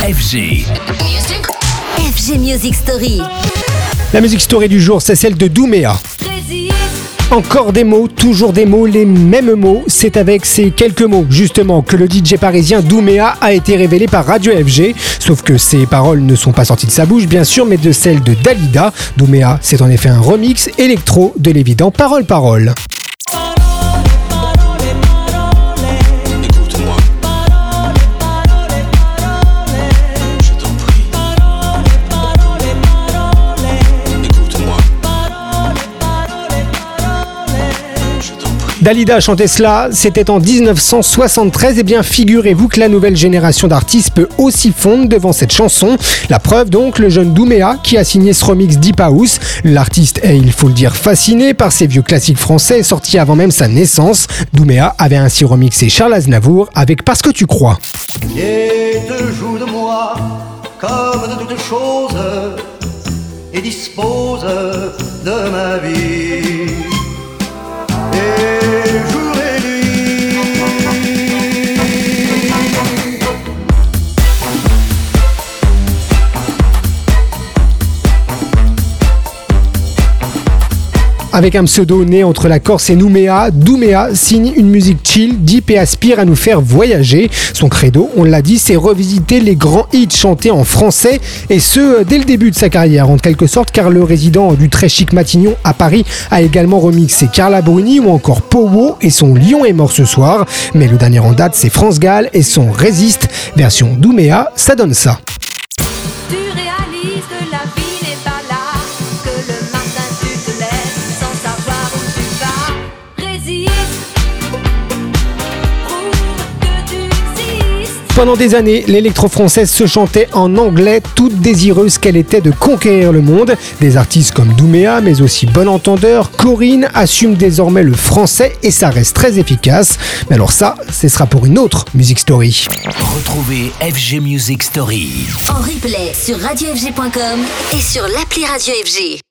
FG. FG Music Story. La musique story du jour, c'est celle de Doumea. Encore des mots, toujours des mots, les mêmes mots. C'est avec ces quelques mots, justement, que le DJ parisien Doumea a été révélé par Radio FG. Sauf que ces paroles ne sont pas sorties de sa bouche, bien sûr, mais de celles de Dalida. Doumea, c'est en effet un remix électro de l'évident Parole. Dalida chantait cela, c'était en 1973. Et bien, figurez-vous que la nouvelle génération d'artistes peut aussi fondre devant cette chanson. La preuve donc, le jeune Doumea qui a signé ce remix Deep House. L'artiste est, il faut le dire, fasciné par ces vieux classiques français sortis avant même sa naissance. Doumea avait ainsi remixé Charles Aznavour avec Parce que tu crois. Et te joue de moi comme de toutes choses et dispose de ma vie. Et jour et nuit. Avec un pseudo né entre la Corse et Nouméa, Doumea signe une musique chill, deep et aspire à nous faire voyager. Son credo, on l'a dit, c'est revisiter les grands hits chantés en français, et ce, dès le début de sa carrière, en quelque sorte, car le résident du très chic Matignon à Paris a également remixé Carla Bruni ou encore Powo et son Lion est mort ce soir. Mais le dernier en date, c'est France Gall et son Résiste. Version Doumea, ça donne ça. Tu réalises que la vie n'est pas là, que le matin tu te lèves sans savoir où tu vas. Résiste, prouve que tu existes. Pendant des années, l'électro-française se chantait en anglais, toute désireuse qu'elle était de conquérir le monde. Des artistes comme Doumea, mais aussi Bon Entendeur, Corinne assument désormais le français et ça reste très efficace. Mais alors ça, ce sera pour une autre Music Story. Retrouvez FG Music Story En replay sur radiofg.com et sur l'appli Radio FG.